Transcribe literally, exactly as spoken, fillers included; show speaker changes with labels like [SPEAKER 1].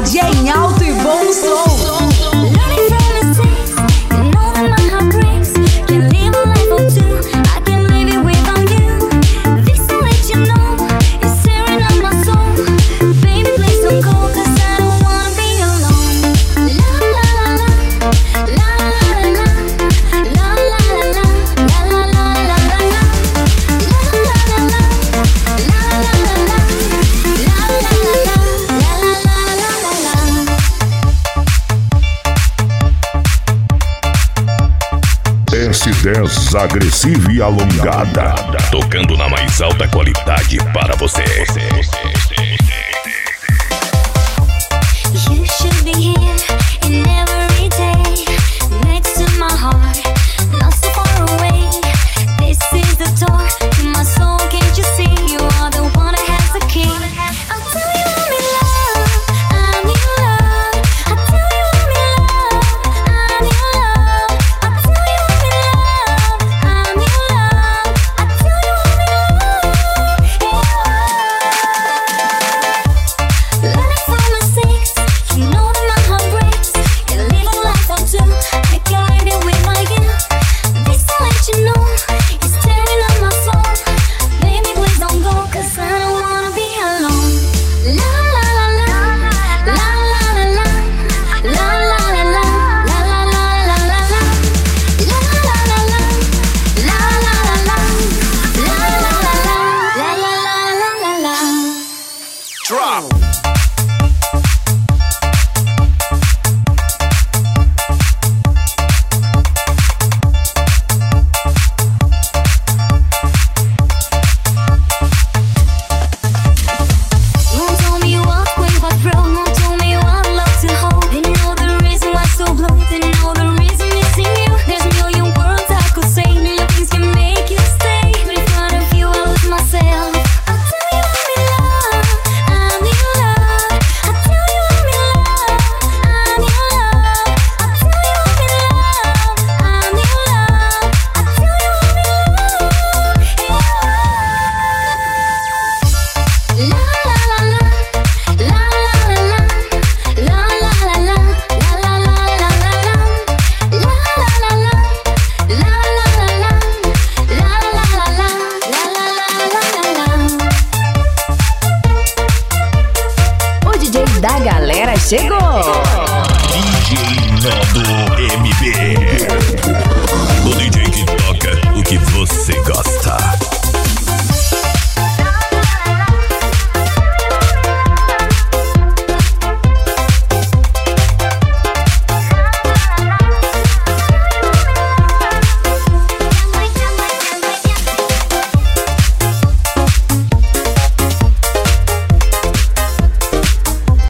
[SPEAKER 1] qualidade é em alto e bom som.
[SPEAKER 2] S dez agressiva e alongada, tocando na mais alta qualidade para você.
[SPEAKER 3] You should be here in every day, next to my heart, not so far away. This is the door to my soul, can't you see? You are the one that has the key. I'll tell you I'm in love, I'm in love. I'll tell you I'm in love, I'm in love. I'll tell you I'm in love, I'm in love. I'll tell you I'm in love, yeah. Learning from mistakes, you know that my heart breaks. You live a life of two, make a lady with my gift. This I'll let you know, it's tearing up my soul. Baby, please don't go, 'cause I don't wanna be alone. La la la la, la la la la, la la la la, la la la la la, la la la la la, la la la la, la la la la la.
[SPEAKER 2] Drop.
[SPEAKER 3] Mom told me you walk with my bro. Mom told me you want love to hold. Didn't know the reason why so blue. Didn't know the reason missing you. There's a million words I could say. Million things can make you stay, but in front of you I lose myself. I'll tell you I'm in love, I'm in love. I'll tell you I'm in love, I'm in love. I'll tell you I'm in love, I'm in love. I'll tell you I'm in love, yeah. La la la la, la la la la, la la la la, la la la la la, la la la la, la la la la, la la la la.
[SPEAKER 1] O D J da galera chegou.
[SPEAKER 2] D J Nando M B, o D J que toca o que você gosta.